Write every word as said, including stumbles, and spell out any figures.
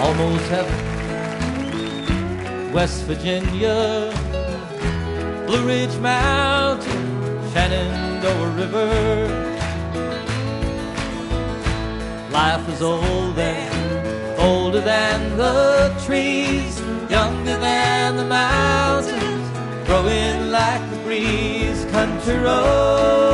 almost heaven. West Virginia, Blue Ridge Mountain, Shenandoah River. Life is old and older than the trees, younger than the mountains, growing like the breeze. Country road,